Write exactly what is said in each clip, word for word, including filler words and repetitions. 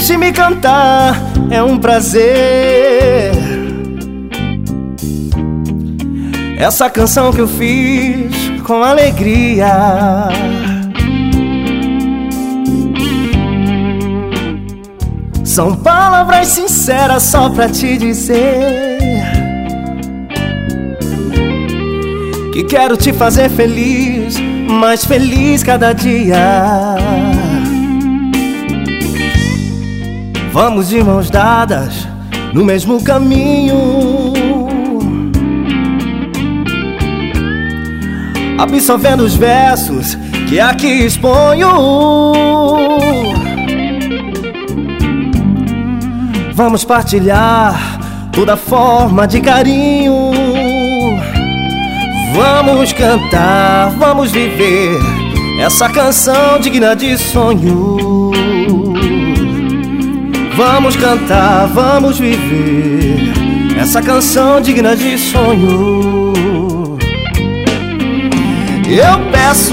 Deixe-me cantar, é um prazer. Essa canção que eu fiz com alegria. São palavras sinceras só pra te dizer que quero te fazer feliz, mais feliz cada dia. Vamos de mãos dadas no mesmo caminho, absorvendo os versos que aqui exponho. Vamos partilhar toda forma de carinho. Vamos cantar, vamos viver essa canção digna de sonho. Vamos cantar, vamos viver essa canção digna de sonho. Eu peço,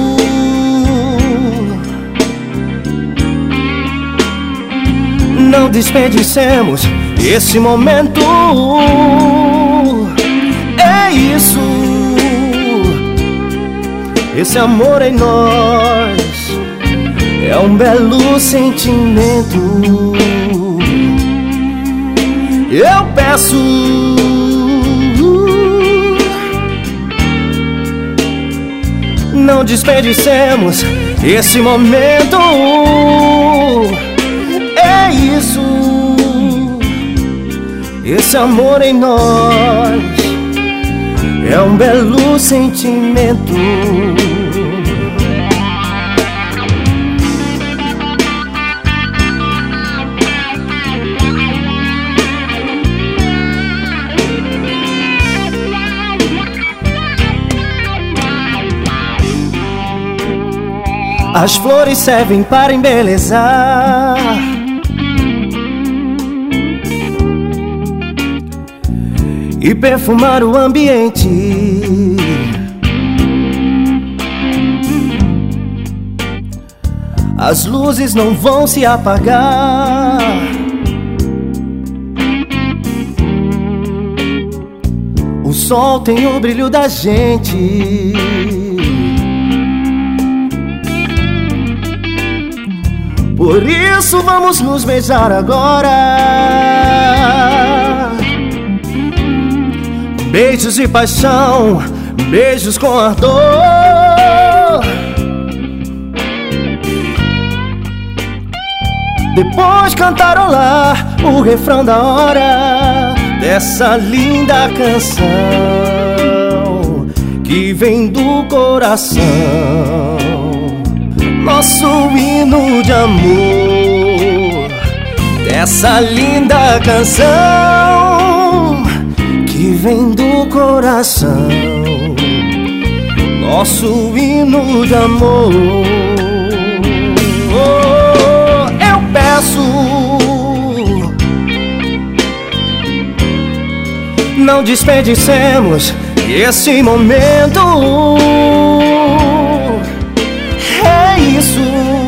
não desperdicemos esse momento. É isso, esse amor em nós é um belo sentimento. Eu peço, não desperdicemos esse momento. É isso, esse amor em nós é um belo sentimento. As flores servem para embelezar e perfumar o ambiente. As luzes não vão se apagar. O sol tem o brilho da gente. Por isso vamos nos beijar agora. Beijos de paixão, beijos com ardor. Depois cantarolar o refrão da hora dessa linda canção que vem do coração. Nosso hino de amor, dessa linda canção que vem do coração. Nosso hino de amor. Oh, eu peço, não desperdicemos esse momento. Isso,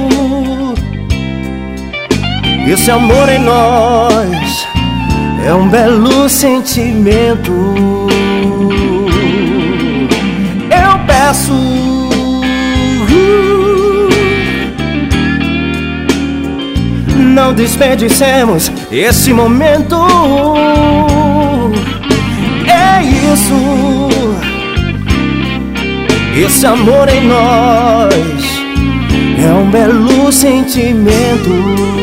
esse amor em nós é um belo sentimento. Eu peço, não desperdicemos esse momento. É isso, esse amor em nós é um belo sentimento.